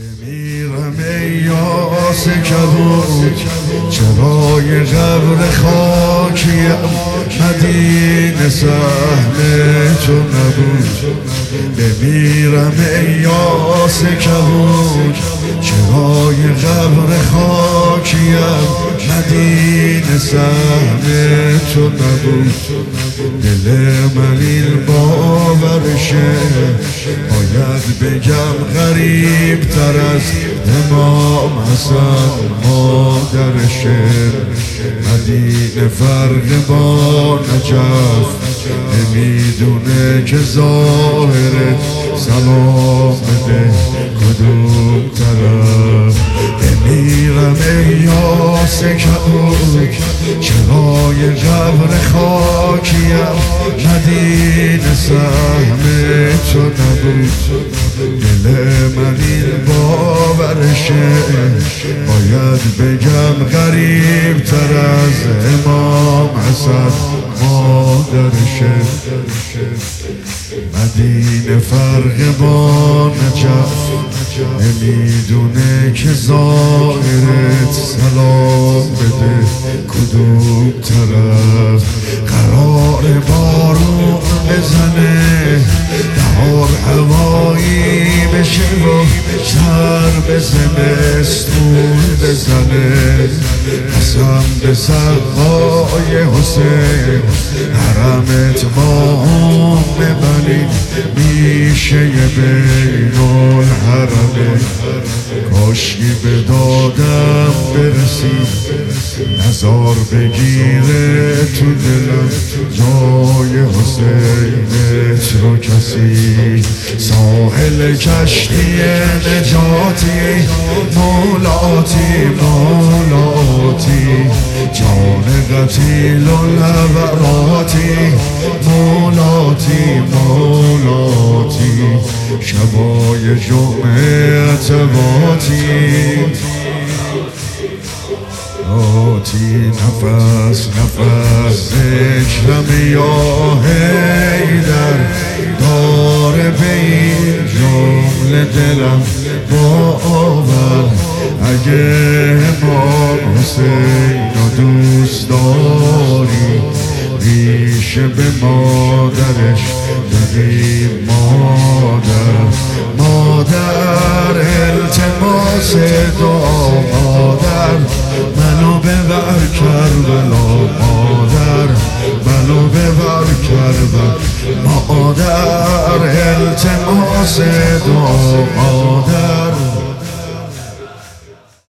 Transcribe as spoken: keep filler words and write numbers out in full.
بمیرم ای یاس کبود، چرای قبر خاکیم مدینه سهم تو نبود. بمیرم ای یاس کبود، چرای قبر خاکیم مدینه سهم تو نبود. دل من این باورشه، باید بگم غریب تر از امام حسن مادرشه. مدینه فرق با نجف نمیدونه که ظاهر سلام بده کدوم طرف. بمیرم ای یاس کبود، چرای قبر خاکیم مدینه سهم تو نبود. دل من این باورشه، باید بگم غریب تر از امام حسن مادرشه. مدینه فرق با نجف نمیدونه که ظاهرت سلام بده کدوم طرف. قرار بارون بزنه، بهار هوایی بشه و سر به زمستون بزنه. قسم به سقای حسین، حرمت با هم ببرید میشه بین الحرمه. کاشکی به دادم برسید، نظار بگیره تو دلم جای حسینت رو کسی. ساحل کشتی نجاتی مولاتی مولاتی، جان قتیل و لبراتی مولاتی مولاتی. شبای جمعه اتباتی آتی، نفس نفس ذکرم یا حیدر داره به این جمله دلم باور. اگه امام حسین رو دوست داری، ریشه به مادرش بگی مادر. مادر التماس دعا مادر، منو ببر کربلا مادر، منو ببر کربلا مادر. التماس دعا مادر،